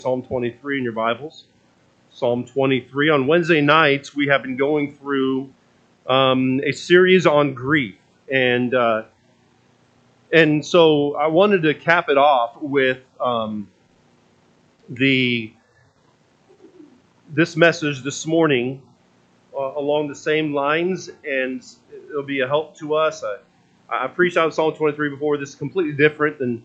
Psalm 23 in your Bibles. Psalm 23. On Wednesday nights, we have been going through a series on grief, and so I wanted to cap it off with the this message this morning along the same lines, and it'll be a help to us. I preached out of Psalm 23 before. This is completely different than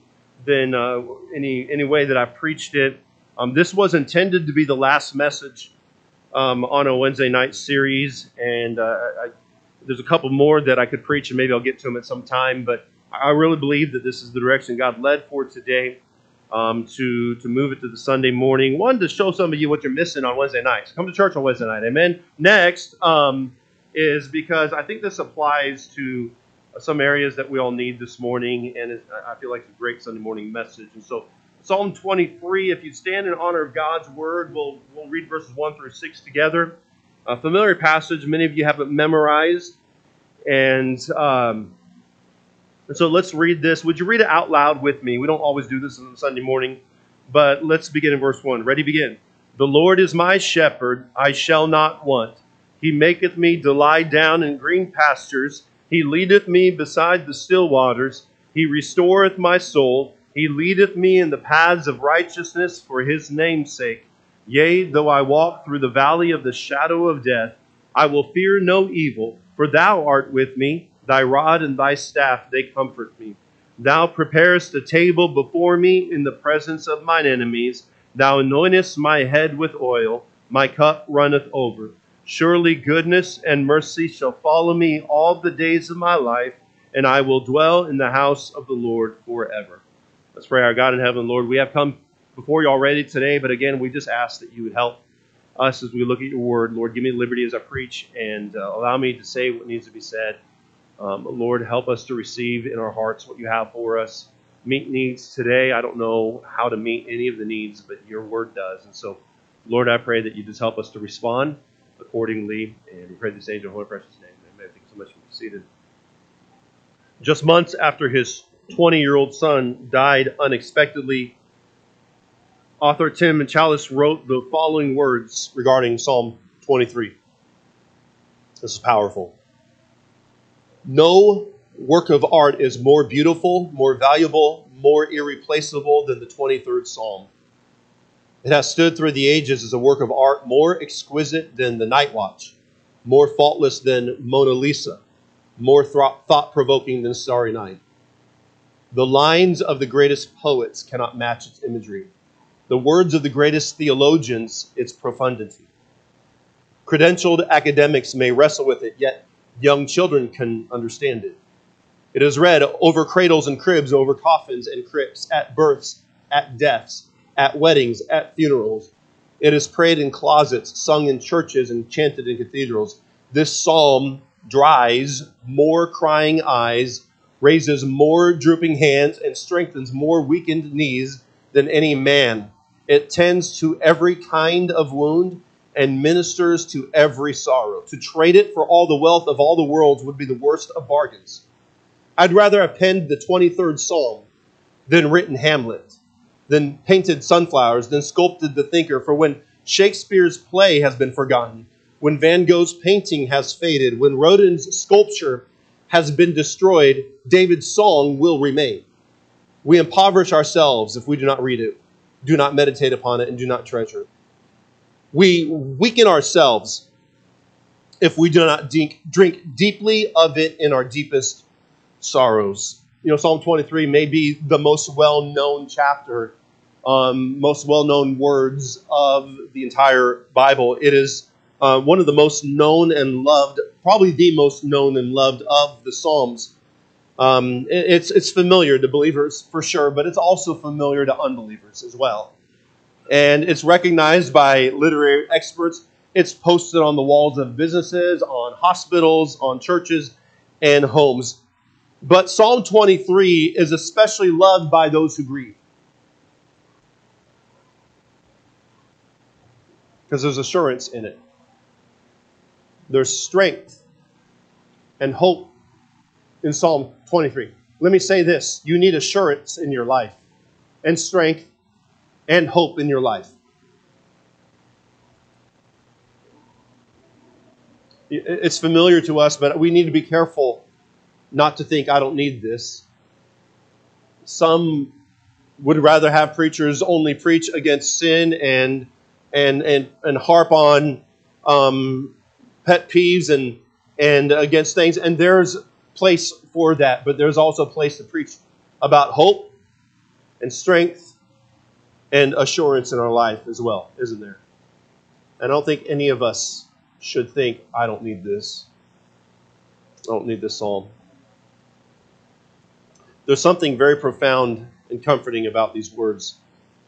any way that I've preached it. This was intended to be the last message on a Wednesday night series, and there's a couple more that I could preach, and maybe I'll get to them at some time. But I really believe that this is the direction God led for today, to move it to the Sunday morning. One, to show some of you what you're missing on Wednesday nights. Come to church on Wednesday night, amen. Next is because I think this applies to some areas that we all need this morning, and I feel like it's a great Sunday morning message. And so Psalm 23, if you stand in honor of God's word, we'll read verses 1 through 6 together. A familiar passage, many of you have it memorized. And so let's read this. Would you read it out loud with me? We don't always do this on Sunday morning, but let's begin in verse 1. Ready, begin. The Lord is my shepherd, I shall not want. He maketh me to lie down in green pastures. He leadeth me beside the still waters. He restoreth my soul. He leadeth me in the paths of righteousness for his name's sake. Yea, though I walk through the valley of the shadow of death, I will fear no evil, for thou art with me. Thy rod and thy staff, they comfort me. Thou preparest a table before me in the presence of mine enemies. Thou anointest my head with oil. My cup runneth over. Surely goodness and mercy shall follow me all the days of my life, and I will dwell in the house of the Lord forever. Let's pray. Our God in heaven, Lord, we have come before you already today, but again, we just ask that you would help us as we look at your word. Lord, give me liberty as I preach, and allow me to say what needs to be said. Lord, help us to receive in our hearts what you have for us. Meet needs today. I don't know how to meet any of the needs, but your word does. And so, Lord, I pray that you just help us to respond accordingly. And we pray this angel in holy precious name. Amen. Thank you so much for being seated. Just months after his 20-year-old son died unexpectedly, author Tim Chalice wrote the following words regarding Psalm 23. This is powerful. No work of art is more beautiful, more valuable, more irreplaceable than the 23rd Psalm. It has stood through the ages as a work of art more exquisite than the Night Watch, more faultless than Mona Lisa, more thought-provoking than Starry Night. The lines of the greatest poets cannot match its imagery. The words of the greatest theologians, its profundity. Credentialed academics may wrestle with it, yet young children can understand it. It is read over cradles and cribs, over coffins and crypts, at births, at deaths, at weddings, at funerals. It is prayed in closets, sung in churches, and chanted in cathedrals. This psalm dries more crying eyes, raises more drooping hands, and strengthens more weakened knees than any man. It tends to every kind of wound and ministers to every sorrow. To trade it for all the wealth of all the worlds would be the worst of bargains. I'd rather have penned the 23rd Psalm than written Hamlet, than painted sunflowers, than sculpted the thinker. For when Shakespeare's play has been forgotten, when Van Gogh's painting has faded, when Rodin's sculpture has been destroyed, David's song will remain. We impoverish ourselves if we do not read it, do not meditate upon it, and do not treasure it. We weaken ourselves if we do not drink deeply of it in our deepest sorrows. You know, Psalm 23 may be the most well-known chapter, most well-known words of the entire Bible. It is one of the most known and loved, probably the most known and loved of the Psalms. It's familiar to believers for sure, but it's also familiar to unbelievers as well. And it's recognized by literary experts. It's posted on the walls of businesses, on hospitals, on churches, and homes. But Psalm 23 is especially loved by those who grieve, because there's assurance in it. There's strength and hope in Psalm 23. Let me say this. You need assurance in your life and strength and hope in your life. It's familiar to us, but we need to be careful not to think, I don't need this. Some would rather have preachers only preach against sin and harp on pet peeves and against things. And there's place for that, but there's also a place to preach about hope and strength and assurance in our life as well, isn't there? I don't think any of us should think, I don't need this. I don't need this psalm. There's something very profound and comforting about these words.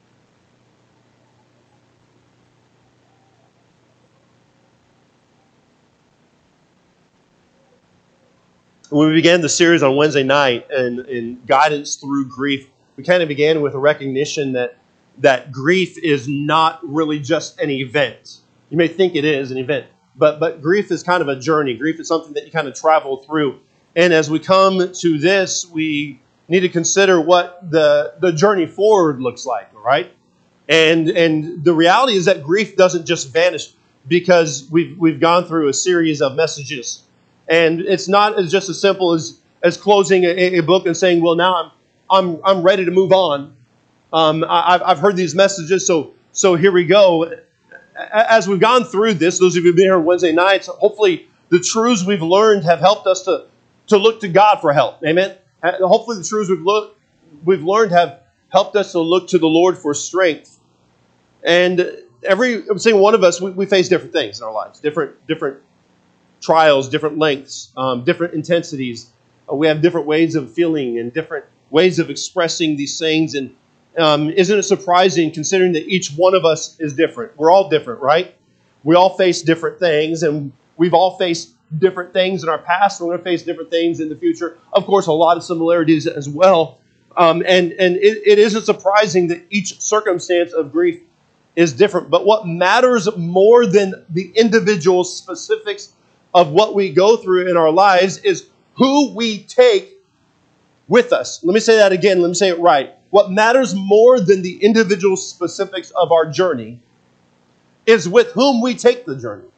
When we began the series on Wednesday night and guidance through grief, we kind of began with a recognition that grief is not really just an event. You may think it is an event, but grief is kind of a journey. Grief is something that you kind of travel through. And as we come to this, we need to consider what the journey forward looks like, all right? And the reality is that grief doesn't just vanish because we've gone through a series of messages. And it's not just as simple as closing a book and saying, well, now I'm ready to move on. I've heard these messages, so here we go. As we've gone through this, those of you who've been here on Wednesday nights, hopefully the truths we've learned have helped us to look to God for help. Amen? Hopefully the truths we've learned have helped us to look to the Lord for strength. And every single one of us, we face different things in our lives, different trials, different lengths, different intensities. We have different ways of feeling and different ways of expressing these things. And isn't it surprising considering that each one of us is different? We're all different, right? We all face different things, and we've all faced different things in our past. We're going to face different things in the future. Of course, a lot of similarities as well. And it isn't surprising that each circumstance of grief is different. But what matters more than the individual specifics of what we go through in our lives is who we take with us. Let me say that again. Let me say it right. What matters more than the individual specifics of our journey is with whom we take the journey.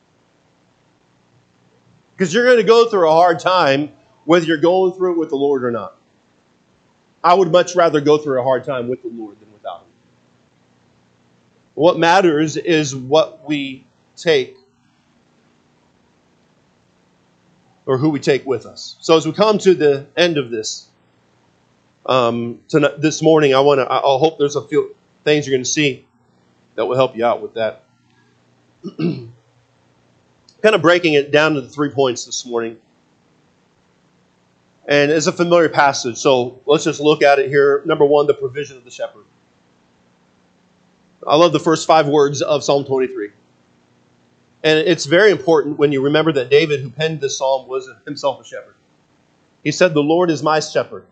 Because you're going to go through a hard time whether you're going through it with the Lord or not. I would much rather go through a hard time with the Lord than without Him. What matters is what we take or who we take with us. So as we come to the end of this, tonight, this morning, I hope there's a few things you're going to see that will help you out with that. Kind of breaking it down to the 3 points this morning. And it's a familiar passage, so let's just look at it here. Number 1, the provision of the shepherd. I love the first 5 words of Psalm 23. And it's very important when you remember that David, who penned this psalm, was himself a shepherd. He said, "The Lord is my shepherd."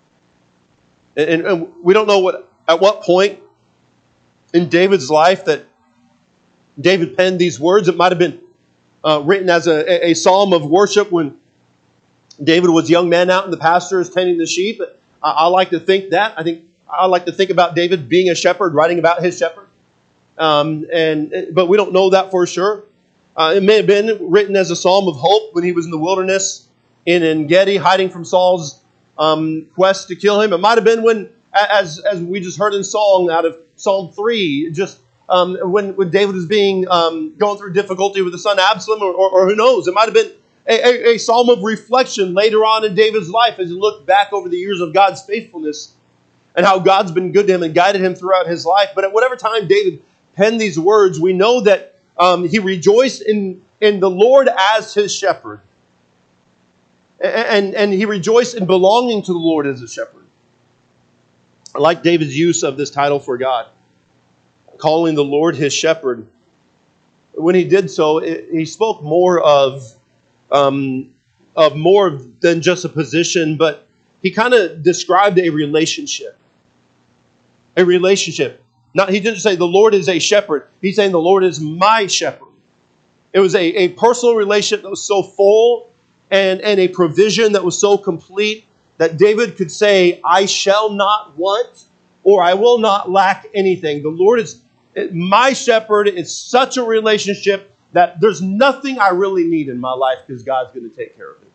And we don't know at what point in David's life that David penned these words. It might have been written as a psalm of worship when David was a young man out in the pastures tending the sheep. I like to think that. I like to think about David being a shepherd, writing about his shepherd. But we don't know that for sure. It may have been written as a psalm of hope when he was in the wilderness in En-Gedi, hiding from Saul's quest to kill him. It might have been when, as we just heard in song out of Psalm 3, just when David was going through difficulty with his son Absalom, or who knows. It might have been a psalm of reflection later on in David's life as he looked back over the years of God's faithfulness and how God's been good to him and guided him throughout his life. But at whatever time David penned these words, we know that he rejoiced in the Lord as his shepherd. And he rejoiced in belonging to the Lord as a shepherd. I like David's use of this title for God, calling the Lord his shepherd. When he did so, he spoke more of more than just a position, but he kind of described a relationship. A relationship. He didn't say the Lord is a shepherd. He's saying the Lord is my shepherd. It was a personal relationship that was so full and a provision that was so complete that David could say, I shall not want or I will not lack anything. The Lord is my shepherd. It's such a relationship that there's nothing I really need in my life because God's going to take care of it.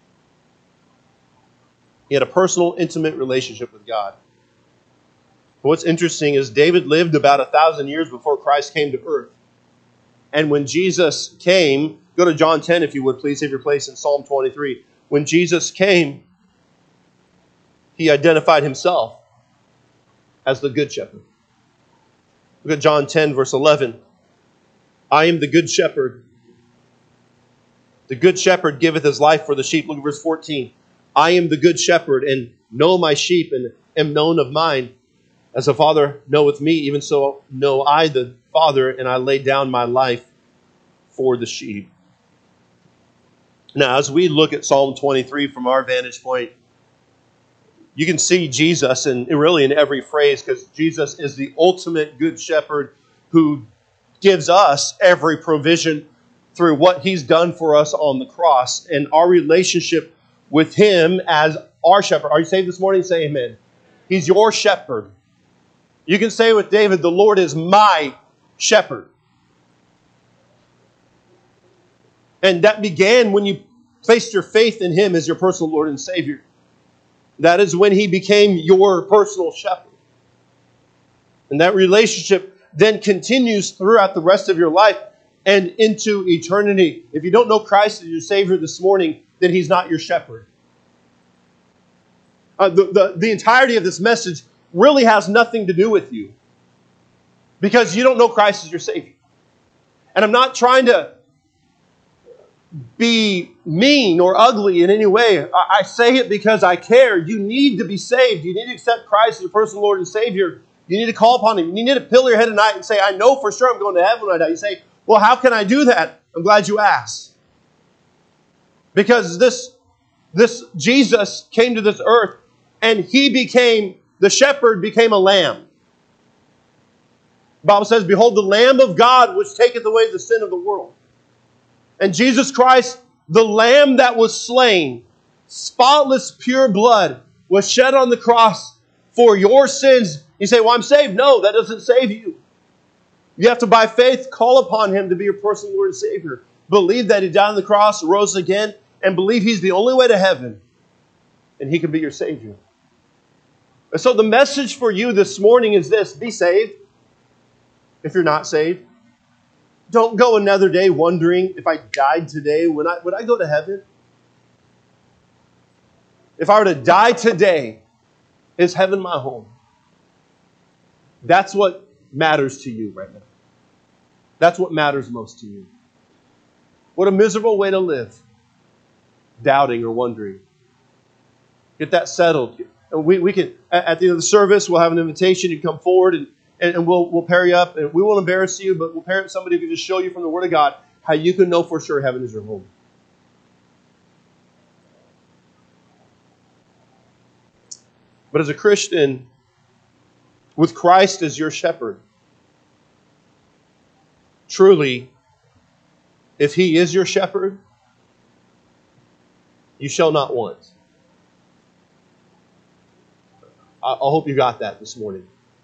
He had a personal, intimate relationship with God. What's interesting is David lived about 1,000 years before Christ came to earth. And when Jesus came, go to John 10 if you would, please, save your place in Psalm 23. When Jesus came, he identified himself as the good shepherd. Look at John 10, verse 11. I am the good shepherd. The good shepherd giveth his life for the sheep. Look at verse 14. I am the good shepherd, and know my sheep, and am known of mine. As the Father knoweth me, even so know I the Father, and I lay down my life for the sheep. Now, as we look at Psalm 23 from our vantage point, you can see Jesus really in every phrase, because Jesus is the ultimate good shepherd who gives us every provision through what he's done for us on the cross and our relationship with him as our shepherd. Are you saved this morning? Say amen. He's your shepherd. You can say with David, the Lord is my shepherd. And that began when you placed your faith in him as your personal Lord and Savior. That is when he became your personal shepherd. And that relationship then continues throughout the rest of your life and into eternity. If you don't know Christ as your Savior this morning, then he's not your shepherd. The entirety of this message really has nothing to do with you, because you don't know Christ as your Savior. And I'm not trying to be mean or ugly in any way. I say it because I care. You need to be saved. You need to accept Christ as your personal Lord and Savior. You need to call upon him. You need to pillow your head at night and say, I know for sure I'm going to heaven when I die. You say, well, how can I do that? I'm glad you asked. Because this Jesus came to this earth, and he became, the shepherd became a lamb. The Bible says, behold, the Lamb of God which taketh away the sin of the world. And Jesus Christ, the Lamb that was slain, spotless, pure blood, was shed on the cross for your sins. You say, well, I'm saved. No, that doesn't save you. You have to, by faith, call upon him to be your personal Lord and Savior. Believe that he died on the cross, rose again, and believe he's the only way to heaven. And he can be your Savior. And so the message for you this morning is this: be saved. If you're not saved, don't go another day wondering, if I died today, would I go to heaven? If I were to die today, is heaven my home? That's what matters to you right now. That's what matters most to you. What a miserable way to live, doubting or wondering. Get that settled. And we can, at the end of the service, we'll have an invitation. You come forward and we'll pair you up. And we won't embarrass you, but we'll pair up somebody who can just show you from the Word of God how you can know for sure heaven is your home. But as a Christian, with Christ as your shepherd, truly, if he is your shepherd, you shall not want. I hope you got that this morning.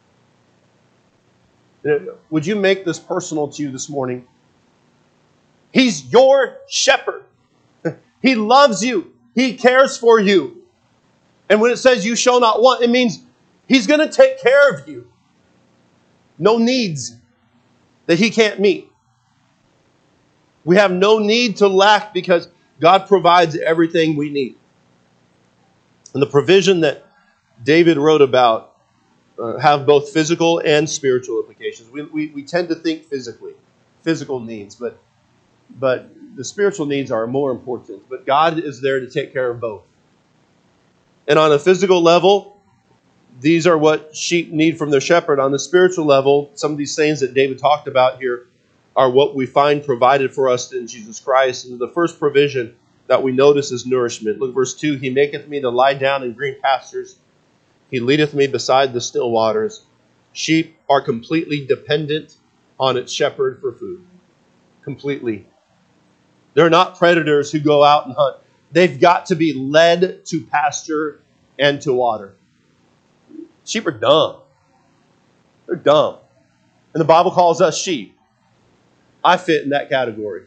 Would you make this personal to you this morning? He's your shepherd. He loves you. He cares for you. And when it says you shall not want, it means he's going to take care of you. No needs that he can't meet. We have no need to lack because God provides everything we need. And the provision that David wrote about have both physical and spiritual implications. We tend to think physical needs, but the spiritual needs are more important. But God is there to take care of both. And on a physical level, these are what sheep need from their shepherd. On the spiritual level, some of these things that David talked about here are what we find provided for us in Jesus Christ. And the first provision that we notice is nourishment. Look, verse 2, he maketh me to lie down in green pastures. He leadeth me beside the still waters. Sheep are completely dependent on its shepherd for food. Completely. They're not predators who go out and hunt. They've got to be led to pasture and to water. Sheep are dumb. They're dumb. And the Bible calls us sheep. I fit in that category.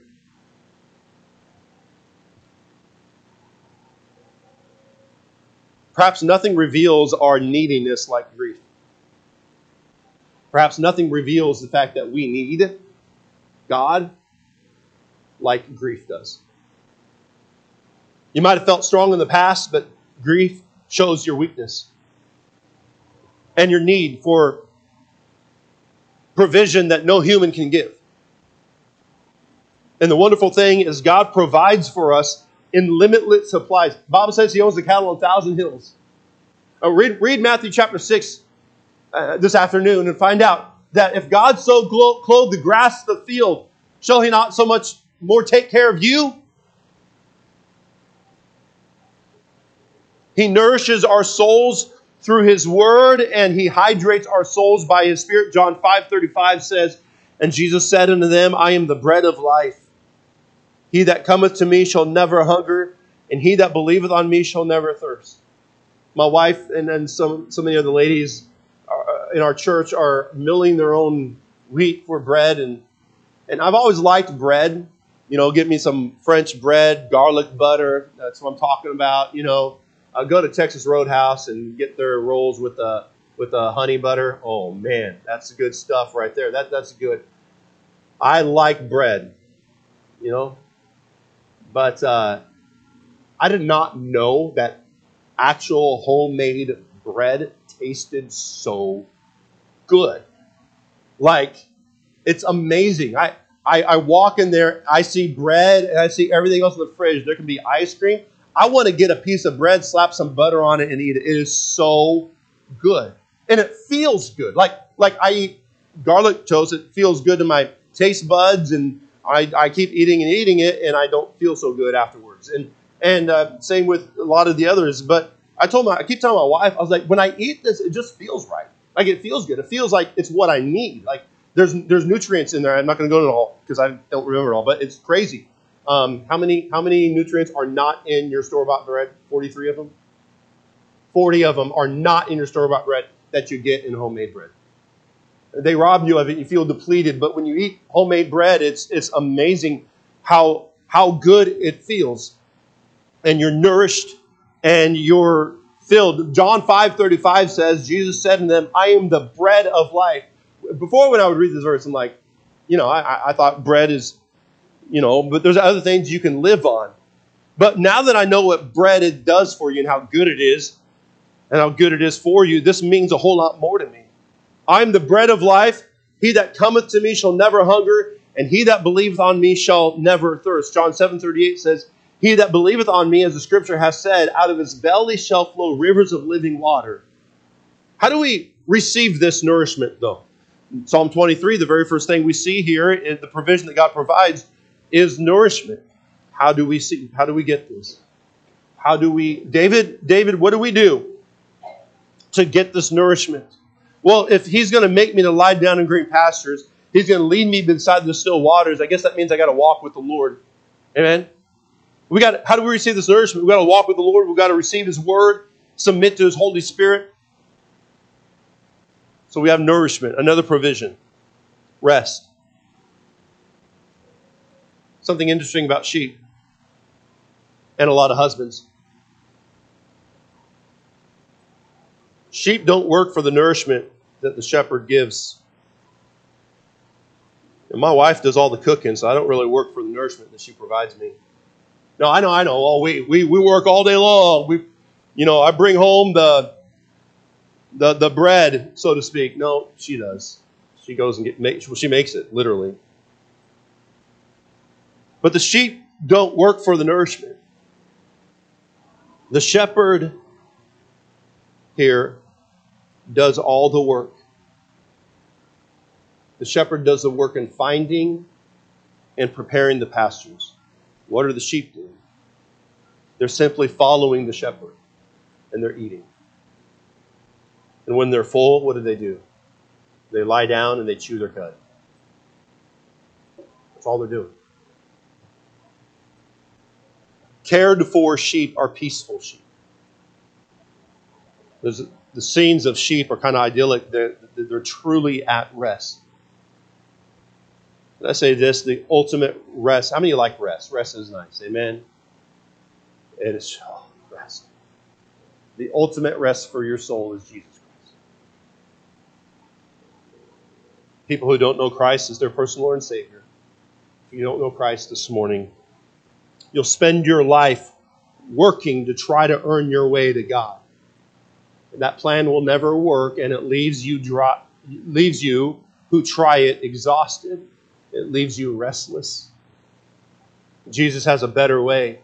Perhaps nothing reveals our neediness like grief. Perhaps nothing reveals the fact that we need God like grief does. You might have felt strong in the past, but grief shows your weakness and your need for provision that no human can give. And the wonderful thing is God provides for us in limitless supplies. The Bible says He owns the cattle on 1,000 hills. Read Matthew chapter 6 this afternoon and find out that if God so clothed the grass of the field, shall He not so much more take care of you? He nourishes our souls through His Word, and He hydrates our souls by His Spirit. John 5:35 says, "And Jesus said unto them, I am the bread of life. He that cometh to me shall never hunger, and he that believeth on me shall never thirst." My wife and then so many of the ladies in our church are milling their own wheat for bread, and I've always liked bread. You know, get me some French bread, garlic butter. That's what I'm talking about. You know, I'll go to Texas Roadhouse and get their rolls with the honey butter. Oh man, that's good stuff right there. That's good. I like bread, you know, but I did not know that actual homemade bread tasted so good. Like, it's amazing. I walk in there, I see bread, and I see everything else in the fridge. There can be ice cream. I want to get a piece of bread, slap some butter on it, and eat it. It is so good. And it feels good. Like I eat garlic toast, it feels good to my taste buds, and I keep eating and eating it, and I don't feel so good afterwards. And same with a lot of the others. But I keep telling my wife, I was like, when I eat this, it just feels right. Like, it feels good. It feels like it's what I need. Like, there's nutrients in there. I'm not going to go into it all because I don't remember it all, but it's crazy. How many nutrients are not in your store-bought bread? 43 of them? 40 of them are not in your store-bought bread that you get in homemade bread. They rob you of it. You feel depleted. But when you eat homemade bread, it's amazing how good it feels. And you're nourished and you're filled. John 5:35 says, Jesus said to them, I am the bread of life. Before, when I would read this verse, I'm like, I thought bread is, but there's other things you can live on. But now that I know what bread it does for you and how good it is and how good it is for you, this means a whole lot more to me. I am the bread of life. He that cometh to me shall never hunger, and he that believeth on me shall never thirst. John 7:38 says, he that believeth on me, as the scripture has said, out of his belly shall flow rivers of living water. How do we receive this nourishment, though? In Psalm 23, the very first thing we see here in the provision that God provides is nourishment. How do we get this? David, what do we do to get this nourishment? Well, if He's going to make me to lie down in green pastures, He's going to lead me beside the still waters, I guess that means I got to walk with the Lord. Amen? How do we receive this nourishment? We've got to walk with the Lord. We've got to receive His Word, submit to His Holy Spirit. So we have nourishment, another provision, rest. Something interesting about sheep and a lot of husbands. Sheep don't work for the nourishment that the shepherd gives. And my wife does all the cooking, so I don't really work for the nourishment that she provides me. No, I know. Oh, we work all day long. I bring home the bread, so to speak. No, she does. She goes and she makes it, literally. But the sheep don't work for the nourishment. The shepherd here does all the work. The shepherd does the work in finding and preparing the pastures. What are the sheep doing? They're simply following the shepherd, and they're eating. And when they're full, what do? They lie down and they chew their cud. That's all they're doing. Cared for sheep are peaceful sheep. The scenes of sheep are kind of idyllic. The that they're truly at rest. Let's say this, the ultimate rest. How many of you like rest? Rest is nice. Amen? It is rest. The ultimate rest for your soul is Jesus Christ. People who don't know Christ as their personal Lord and Savior, if you don't know Christ this morning, you'll spend your life working to try to earn your way to God. And that plan will never work, and it leaves you who try it exhausted. It leaves you restless. Jesus has a better way.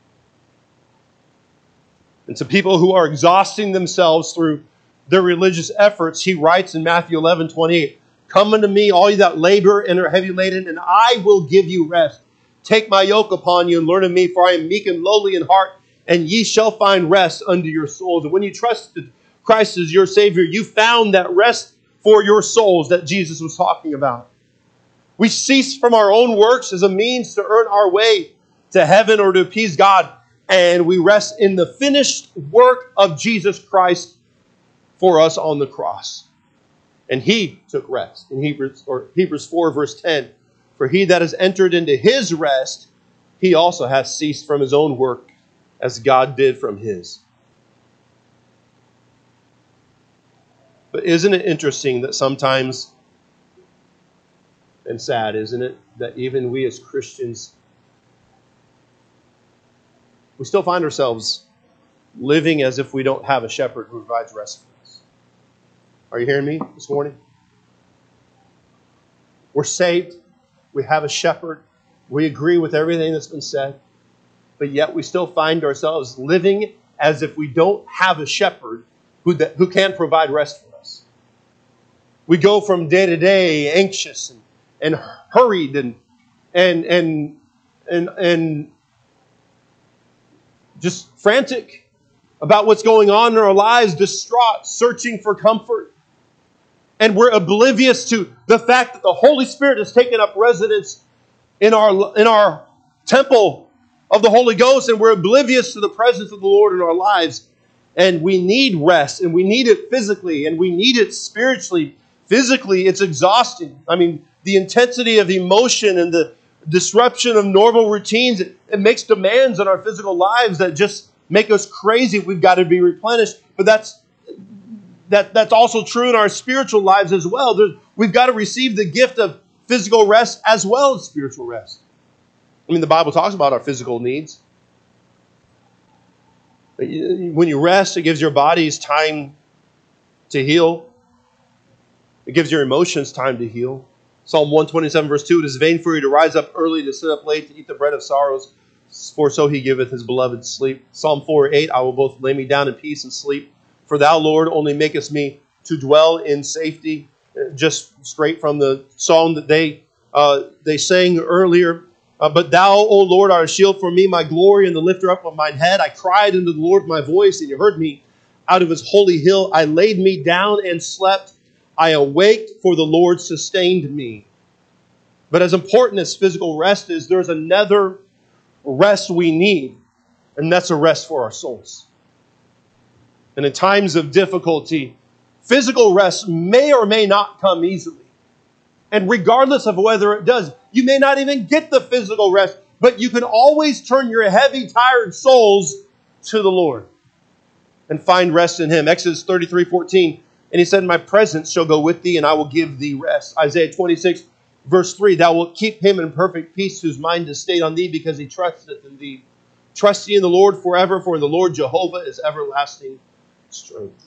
And to people who are exhausting themselves through their religious efforts, he writes in Matthew 11:28, "Come unto me, all you that labor and are heavy laden, and I will give you rest. Take my yoke upon you and learn of me, for I am meek and lowly in heart, and ye shall find rest unto your souls." And when you trusted Christ as your Savior, you found that rest for your souls that Jesus was talking about. We cease from our own works as a means to earn our way to heaven or to appease God, and we rest in the finished work of Jesus Christ for us on the cross. And He took rest. In Hebrews 4 verse 10, "For he that has entered into his rest, he also hath ceased from his own work, as God did from his." But isn't it interesting that sometimes, and sad, isn't it, that even we as Christians, we still find ourselves living as if we don't have a shepherd who provides rest for us. Are you hearing me this morning? We're saved. We have a shepherd. We agree with everything that's been said. But yet we still find ourselves living as if we don't have a shepherd who can provide rest for us. We go from day to day anxious and hurried and just frantic about what's going on in our lives, distraught, searching for comfort. And we're oblivious to the fact that the Holy Spirit has taken up residence in our temple of the Holy Ghost, and we're oblivious to the presence of the Lord in our lives. And we need rest, and we need it physically, and we need it spiritually. Physically, it's exhausting. I mean, the intensity of emotion and the disruption of normal routines, it makes demands on our physical lives that just make us crazy. We've got to be replenished. But that's also true in our spiritual lives as well. We've got to receive the gift of physical rest as well as spiritual rest. I mean, the Bible talks about our physical needs. When you rest, it gives your bodies time to heal. It gives your emotions time to heal. Psalm 127 verse 2, "It is vain for you to rise up early, to sit up late, to eat the bread of sorrows, for so he giveth his beloved sleep." Psalm 4:8, "I will both lay me down in peace and sleep. For thou, Lord, only makest me to dwell in safety." Just straight from the song that they sang earlier. "But thou, O Lord, art a shield for me, my glory, and the lifter up of mine head. I cried unto the Lord my voice, and you heard me. Out of his holy hill I laid me down and slept. I awaked, for the Lord sustained me." But as important as physical rest is, there's another rest we need, and that's a rest for our souls. And in times of difficulty, physical rest may or may not come easily. And regardless of whether it does, you may not even get the physical rest, but you can always turn your heavy, tired souls to the Lord and find rest in Him. Exodus 33:14, "And He said, My presence shall go with thee, and I will give thee rest." Isaiah 26, verse 3, "Thou wilt keep him in perfect peace, whose mind is stayed on thee, because he trusteth in thee. Trust ye in the Lord forever, for in the Lord Jehovah is everlasting strength."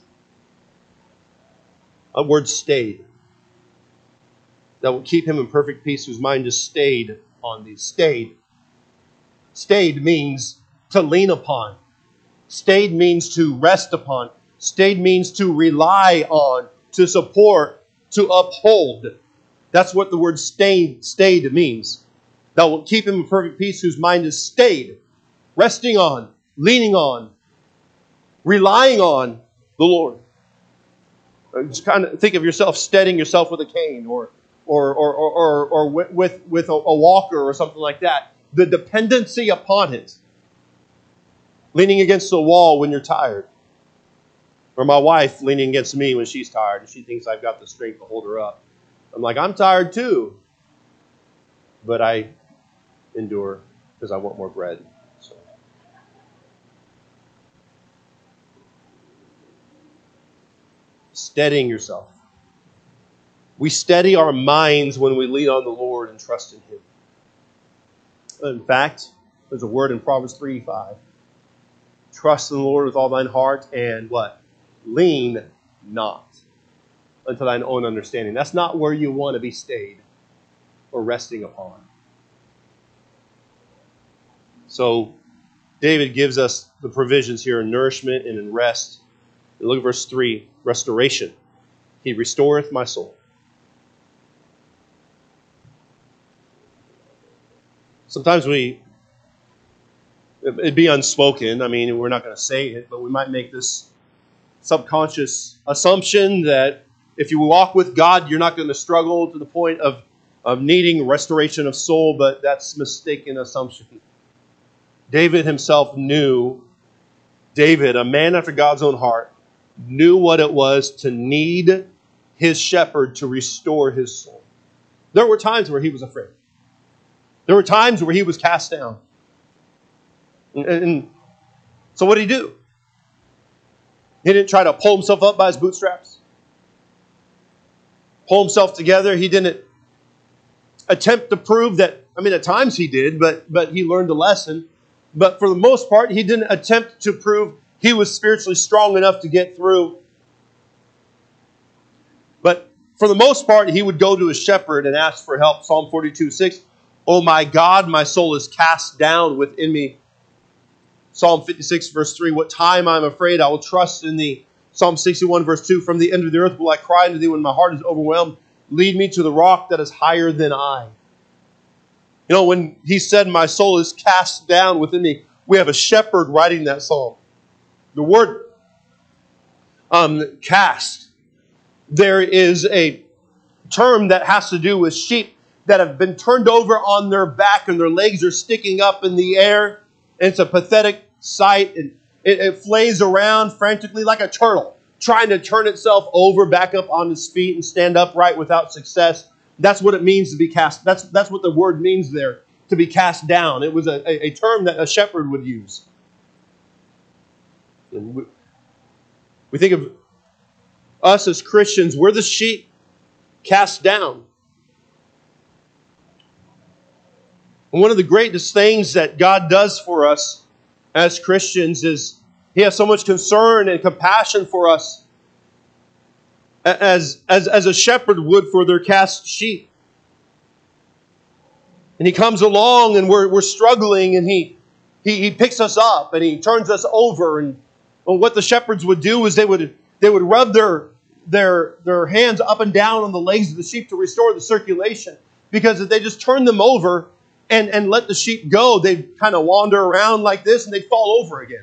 A word stayed. "That will keep him in perfect peace, whose mind is stayed on thee." Stayed. Stayed means to lean upon. Stayed means to rest upon. Stayed means to rely on, to support, to uphold. That's what the word stayed means. "Thou wilt keep him in perfect peace, whose mind is stayed," resting on, leaning on, relying on the Lord. Just kind of think of yourself steadying yourself with a cane or with a walker or something like that. The dependency upon it. Leaning against the wall when you're tired. Or my wife leaning against me when she's tired and she thinks I've got the strength to hold her up. I'm like, I'm tired too. But I endure because I want more bread. So. Steadying yourself. We steady our minds when we lean on the Lord and trust in Him. In fact, there's a word in Proverbs 3:5. Trust in the Lord with all thine heart and what? Lean not unto thine own understanding. That's not where you want to be stayed or resting upon. So David gives us the provisions here in nourishment and in rest. And look at verse 3, restoration. He restoreth my soul. Sometimes it'd be unspoken. I mean, we're not going to say it, but we might make this subconscious assumption that if you walk with God, you're not going to struggle to the point of needing restoration of soul, but that's a mistaken assumption. David himself knew, David, a man after God's own heart, knew what it was to need his shepherd to restore his soul. There were times where he was afraid. There were times where he was cast down. And so what did he do? He didn't try to pull himself up by his bootstraps. Pull himself together. He didn't attempt to prove that, I mean, at times he did, but he learned a lesson. But for the most part, he didn't attempt to prove he was spiritually strong enough to get through. But for the most part, he would go to his shepherd and ask for help. Psalm 42:6, "Oh my God, my soul is cast down within me." Psalm 56, verse 3, "What time I am afraid, I will trust in thee." Psalm 61, verse 2, "From the end of the earth will I cry unto thee when my heart is overwhelmed. Lead me to the rock that is higher than I." You know, when he said, "My soul is cast down within me," we have a shepherd writing that psalm. The word cast, there is a term that has to do with sheep that have been turned over on their back and their legs are sticking up in the air. And it's a pathetic sight. And it flays around frantically like a turtle, trying to turn itself over back up on its feet and stand upright without success. That's what it means to be cast. That's what the word means there, to be cast down. It was a term that a shepherd would use. And we think of us as Christians, we're the sheep cast down. And one of the greatest things that God does for us as Christians is He has so much concern and compassion for us as a shepherd would for their cast sheep. And He comes along and we're struggling, and He picks us up and He turns us over. And what the shepherds would do is they would rub their hands up and down on the legs of the sheep to restore the circulation. Because if they just turned them over and let the sheep go, they'd kind of wander around like this and they'd fall over again.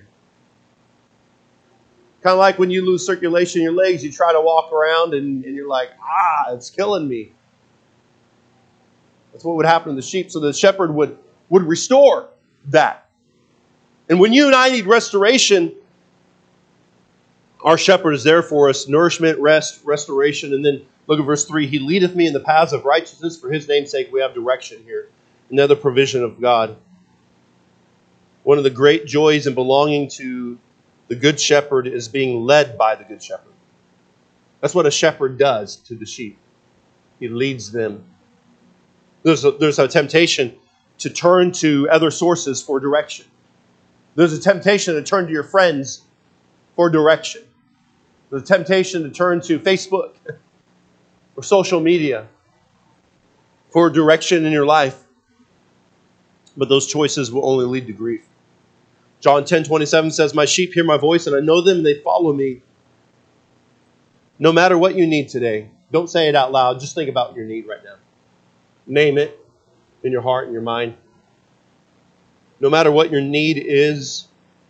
Kind of like when you lose circulation in your legs, you try to walk around and you're like, it's killing me. That's what would happen to the sheep. So the shepherd would restore that. And when you and I need restoration, our shepherd is there for us. Nourishment, rest, restoration. And then look at verse 3. "He leadeth me in the paths of righteousness. For His name's sake," we have direction here. Another provision of God. One of the great joys in belonging to the Good Shepherd is being led by the Good Shepherd. That's what a shepherd does to the sheep. He leads them. There's a temptation to turn to other sources for direction. There's a temptation to turn to your friends for direction. There's a temptation to turn to Facebook or social media for direction in your life. But those choices will only lead to grief. John 10:27 says, "My sheep hear my voice, and I know them, and they follow me." No matter what you need today, don't say it out loud. Just think about your need right now. Name it in your heart and your mind. No matter what your need is,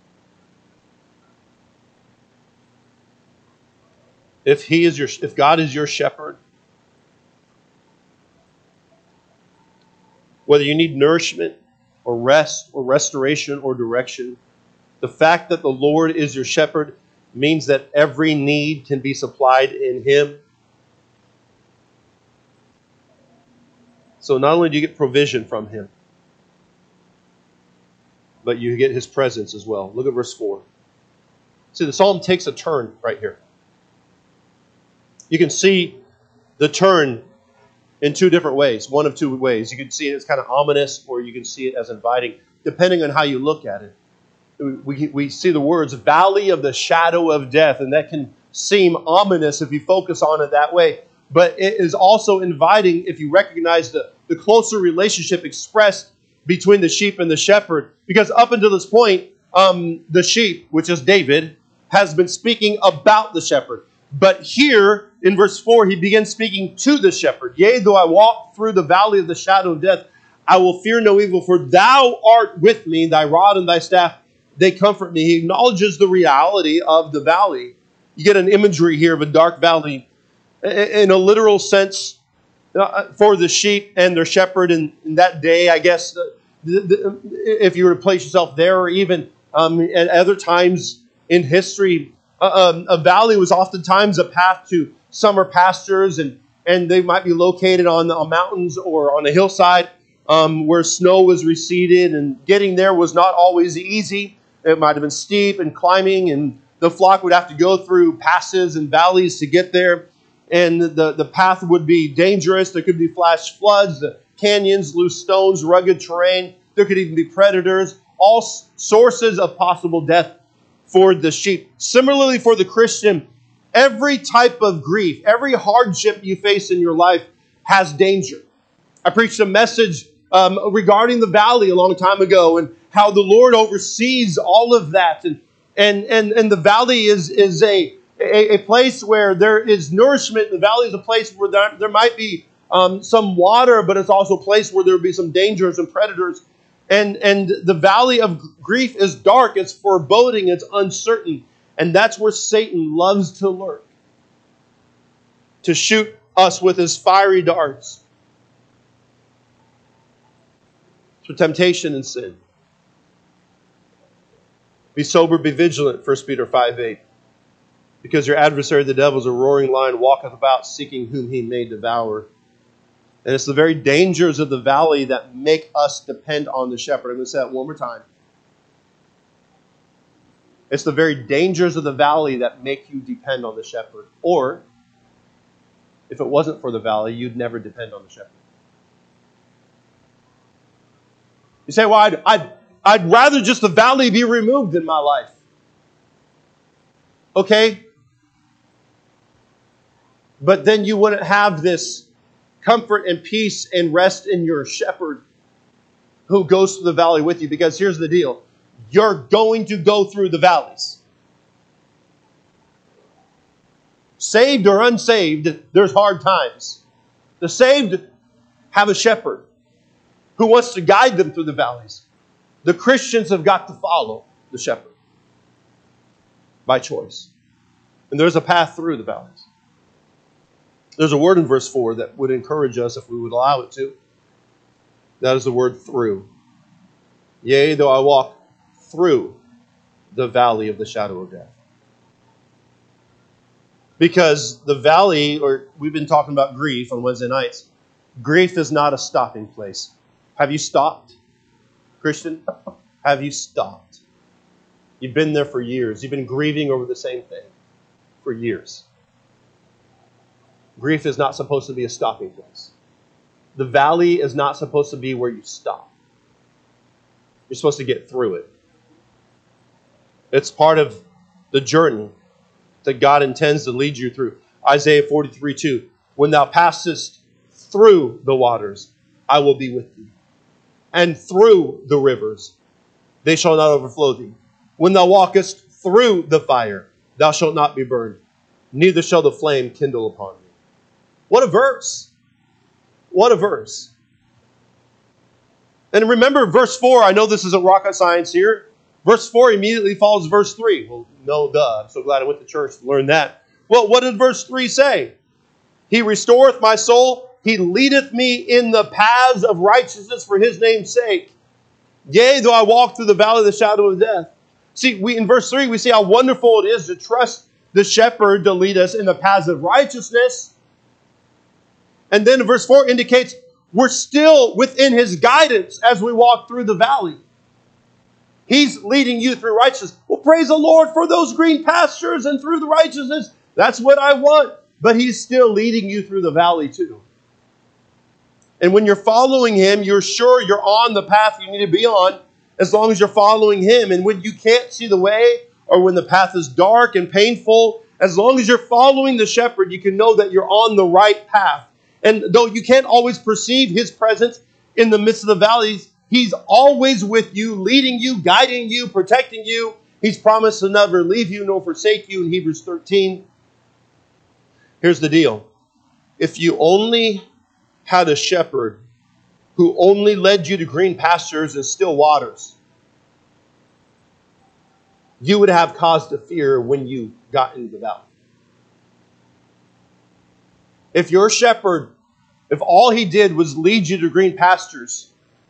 if God is your shepherd, whether you need nourishment or rest or restoration or direction, the fact that the Lord is your shepherd means that every need can be supplied in Him. So not only do you get provision from Him, but you get His presence as well. Look at verse 4. See, the psalm takes a turn right here. You can see the turn in two different ways, one of two ways. You can see it as kind of ominous, or you can see it as inviting, depending on how you look at it. We see the words, valley of the shadow of death, and that can seem ominous if you focus on it that way. But it is also inviting if you recognize the closer relationship expressed between the sheep and the shepherd. Because up until this point, the sheep, which is David, has been speaking about the shepherd. But here, in verse 4, he begins speaking to the shepherd. Yea, though I walk through the valley of the shadow of death, I will fear no evil, for thou art with me, thy rod and thy staff, they comfort me. He acknowledges the reality of the valley. You get an imagery here of a dark valley in a literal sense for the sheep and their shepherd in that day. I guess if you were to place yourself there, or even at other times in history, a valley was oftentimes a path to summer pastures, and they might be located on mountains or on a hillside where snow was receded, and getting there was not always easy. It might have been steep and climbing, and the flock would have to go through passes and valleys to get there. And the path would be dangerous. There could be flash floods, the canyons, loose stones, rugged terrain. There could even be predators, all sources of possible death for the sheep. Similarly, for the Christian, every type of grief, every hardship you face in your life has danger. I preached a message regarding the valley a long time ago, and how the Lord oversees all of that. And the valley is a place where there is nourishment. The valley is a place where there might be some water, but it's also a place where there will be some dangers and predators. And the valley of grief is dark, it's foreboding, it's uncertain. And that's where Satan loves to lurk, to shoot us with his fiery darts. For temptation and sin. Be sober, be vigilant, 1 Peter 5:8. Because your adversary, the devil, is a roaring lion, walketh about, seeking whom he may devour. And it's the very dangers of the valley that make us depend on the shepherd. I'm going to say that one more time. It's the very dangers of the valley that make you depend on the shepherd. Or, if it wasn't for the valley, you'd never depend on the shepherd. You say, well, I'd rather just the valley be removed in my life. Okay? But then you wouldn't have this comfort and peace and rest in your shepherd who goes through the valley with you. Because here's the deal. You're going to go through the valleys. Saved or unsaved, there's hard times. The saved have a shepherd who wants to guide them through the valleys. The Christians have got to follow the shepherd by choice. And there's a path through the valleys. There's a word in verse 4 that would encourage us if we would allow it to. That is the word through. Yea, though I walk through the valley of the shadow of death. Because the valley, or we've been talking about grief on Wednesday nights, grief is not a stopping place. Have you stopped, Christian? Have you stopped? You've been there for years. You've been grieving over the same thing for years. Grief is not supposed to be a stopping place. The valley is not supposed to be where you stop. You're supposed to get through it. It's part of the journey that God intends to lead you through. Isaiah 43:2. When thou passest through the waters, I will be with thee. And through the rivers, they shall not overflow thee. When thou walkest through the fire, thou shalt not be burned, neither shall the flame kindle upon thee. What a verse! What a verse. And remember verse 4, I know this isn't rocket science here. Verse 4 immediately follows verse 3. Well, no, duh. I'm so glad I went to church to learn that. Well, what did verse 3 say? He restoreth my soul. He leadeth me in the paths of righteousness for his name's sake. Yea, though I walk through the valley of the shadow of death. See, in verse 3, we see how wonderful it is to trust the shepherd to lead us in the paths of righteousness. And then verse 4 indicates we're still within his guidance as we walk through the valley. He's leading you through righteousness. Well, praise the Lord for those green pastures and through the righteousness. That's what I want. But he's still leading you through the valley too. And when you're following him, you're sure you're on the path you need to be on as long as you're following him. And when you can't see the way or when the path is dark and painful, as long as you're following the shepherd, you can know that you're on the right path. And though you can't always perceive his presence in the midst of the valleys, he's always with you, leading you, guiding you, protecting you. He's promised to never leave you nor forsake you in Hebrews 13. Here's the deal. If you only had a shepherd who only led you to green pastures and still waters, you would have cause to fear when you got into the valley. If your shepherd, if all he did was lead you to green pastures,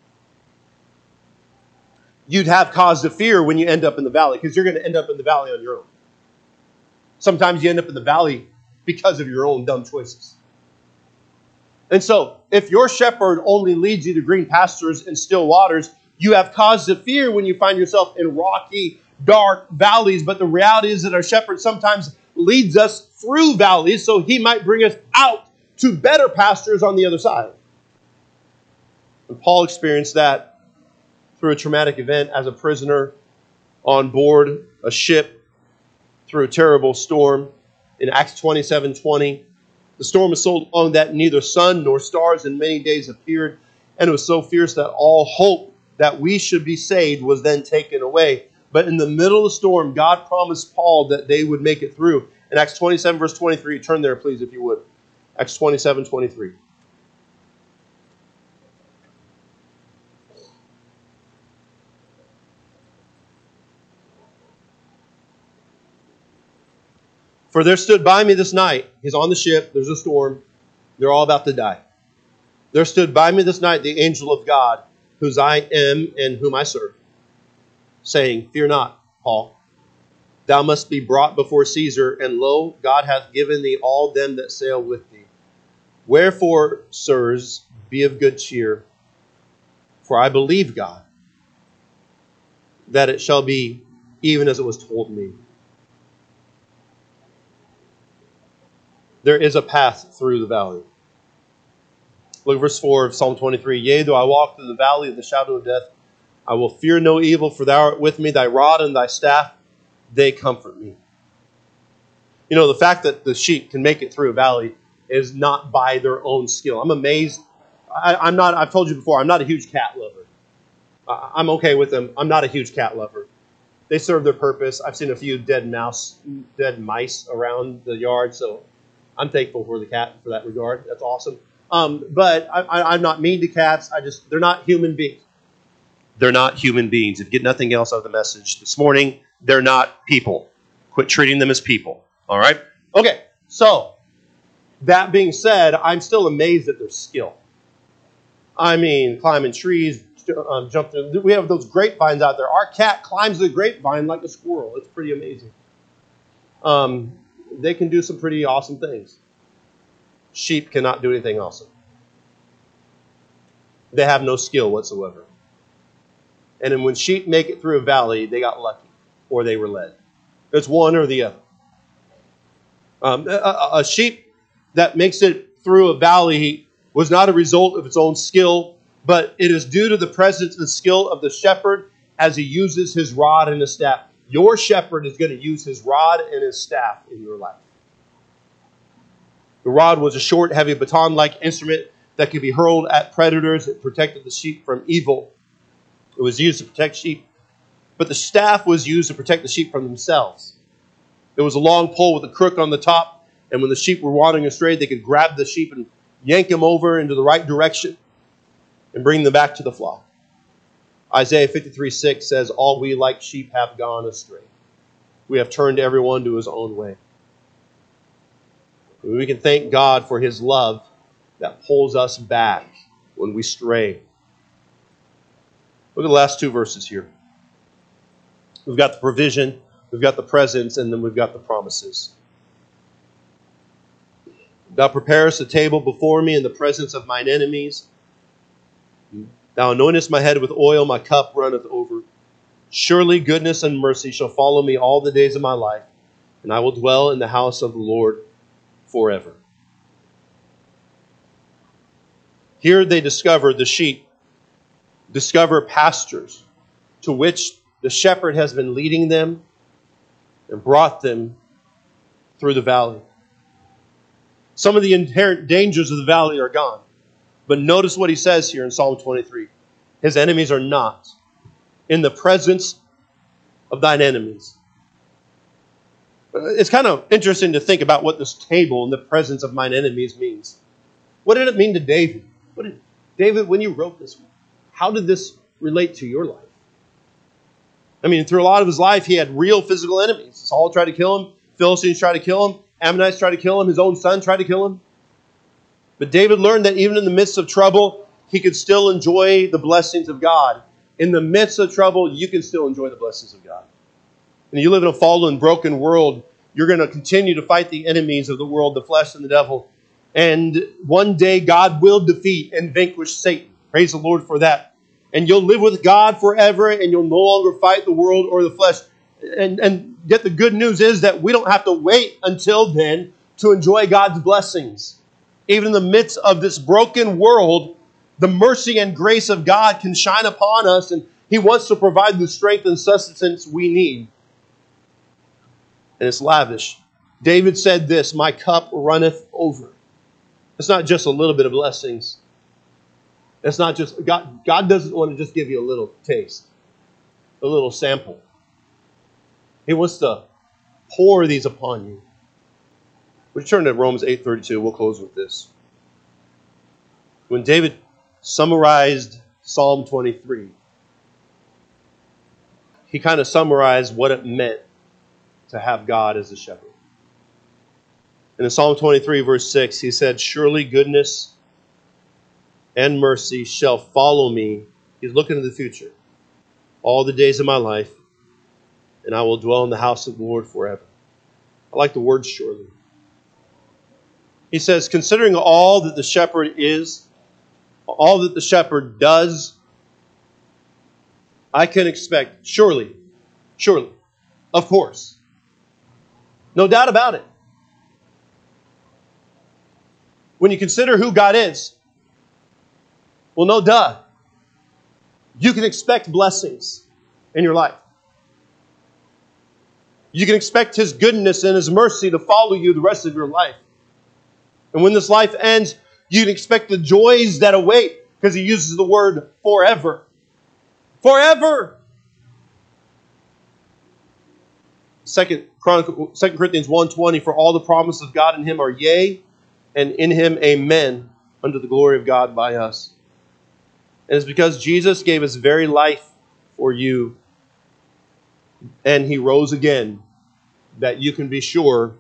you'd have cause to fear when you end up in the valley, because you're going to end up in the valley on your own. Sometimes you end up in the valley because of your own dumb choices. And so, if your shepherd only leads you to green pastures and still waters, you have cause to fear when you find yourself in rocky, dark valleys. But the reality is that our shepherd sometimes leads us through valleys so he might bring us out to better pastures on the other side. And Paul experienced that through a traumatic event as a prisoner on board a ship through a terrible storm. In Acts 27:20, the storm was so long that neither sun nor stars in many days appeared, and it was so fierce that all hope that we should be saved was then taken away. But in the middle of the storm, God promised Paul that they would make it through. In Acts 27, verse 23, turn there, please, if you would. Acts 27:23. For there stood by me this night. He's on the ship. There's a storm. They're all about to die. There stood by me this night the angel of God, whose I am and whom I serve, saying, Fear not, Paul. Thou must be brought before Caesar, and lo, God hath given thee all them that sail with thee. Wherefore, sirs, be of good cheer, for I believe God, that it shall be even as it was told me. There is a path through the valley. Look at verse 4 of Psalm 23. Yea, though I walk through the valley of the shadow of death, I will fear no evil, for thou art with me, thy rod and thy staff, they comfort me. You know, the fact that the sheep can make it through a valley is not by their own skill. I'm amazed. I've told you before, I'm not a huge cat lover. I'm okay with them. I'm not a huge cat lover. They serve their purpose. I've seen a few dead mice around the yard, so I'm thankful for the cat for that regard. That's awesome. But I'm not mean to cats. They're not human beings. They're not human beings. If you get nothing else out of the message this morning, they're not people. Quit treating them as people. All right? Okay, so that being said, I'm still amazed at their skill. I mean, climbing trees, jump through. We have those grapevines out there. Our cat climbs the grapevine like a squirrel. It's pretty amazing. They can do some pretty awesome things. Sheep cannot do anything awesome. They have no skill whatsoever. And then when sheep make it through a valley, they got lucky, or they were led. It's one or the other. A sheep that makes it through a valley was not a result of its own skill, but it is due to the presence and skill of the shepherd as he uses his rod and his staff. Your shepherd is going to use his rod and his staff in your life. The rod was a short, heavy baton-like instrument that could be hurled at predators. It protected the sheep from evil. It was used to protect sheep. But the staff was used to protect the sheep from themselves. It was a long pole with a crook on the top, and when the sheep were wandering astray, they could grab the sheep and yank them over into the right direction and bring them back to the flock. Isaiah 53:6 says, All we like sheep have gone astray. We have turned everyone to his own way. We can thank God for his love that pulls us back when we stray. Look at the last two verses here. We've got the provision, we've got the presence, and then we've got the promises. Thou preparest a table before me in the presence of mine enemies. Thou anointest my head with oil, my cup runneth over. Surely goodness and mercy shall follow me all the days of my life, and I will dwell in the house of the Lord forever. Here they discover, the sheep discover pastures to which the shepherd has been leading them and brought them through the valley. Some of the inherent dangers of the valley are gone. But notice what he says here in Psalm 23. His enemies are not in the presence of thine enemies. It's kind of interesting to think about what this table in the presence of mine enemies means. What did it mean to David? David, when you wrote this, how did this relate to your life? I mean, through a lot of his life, he had real physical enemies. Saul tried to kill him. Philistines tried to kill him. Ammonites tried to kill him. His own son tried to kill him. But David learned that even in the midst of trouble, he could still enjoy the blessings of God. In the midst of trouble, you can still enjoy the blessings of God. And you live in a fallen, broken world, you're going to continue to fight the enemies of the world, the flesh and the devil. And one day God will defeat and vanquish Satan. Praise the Lord for that. And you'll live with God forever, and you'll no longer fight the world or the flesh. And yet the good news is that we don't have to wait until then to enjoy God's blessings. Even in the midst of this broken world, the mercy and grace of God can shine upon us, and He wants to provide the strength and sustenance we need. And it's lavish. David said this, my cup runneth over. It's not just a little bit of blessings. It's not just, God doesn't want to just give you a little taste, a little sample. He wants to pour these upon you. We turn to Romans 8:32. We'll close with this. When David summarized Psalm 23, he kind of summarized what it meant to have God as a shepherd. And in Psalm 23, verse 6, he said, surely goodness and mercy shall follow me. He's looking to the future. All the days of my life, and I will dwell in the house of the Lord forever. I like the word surely. He says, considering all that the shepherd is, all that the shepherd does, I can expect, surely, of course. No doubt about it. When you consider who God is, well, no duh. You can expect blessings in your life. You can expect His goodness and His mercy to follow you the rest of your life. And when this life ends, you can expect the joys that await, because he uses the word forever. Forever! 2 Corinthians 1:20, for all the promises of God in Him are yea, and in Him amen, unto the glory of God by us. And it's because Jesus gave His very life for you, and He rose again, that you can be sure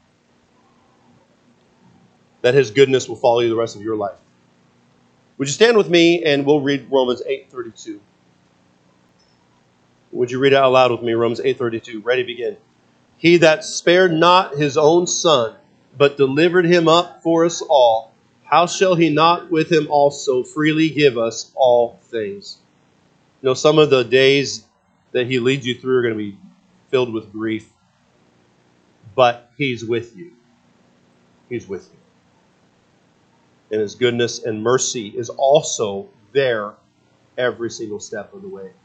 that His goodness will follow you the rest of your life. Would you stand with me and we'll read Romans 8:32. Would you read it out loud with me? Romans 8:32. Ready, begin. He that spared not His own Son, but delivered Him up for us all, how shall He not with Him also freely give us all things? You know, some of the days that He leads you through are going to be filled with grief, but He's with you. He's with you. And His goodness and mercy is also there every single step of the way.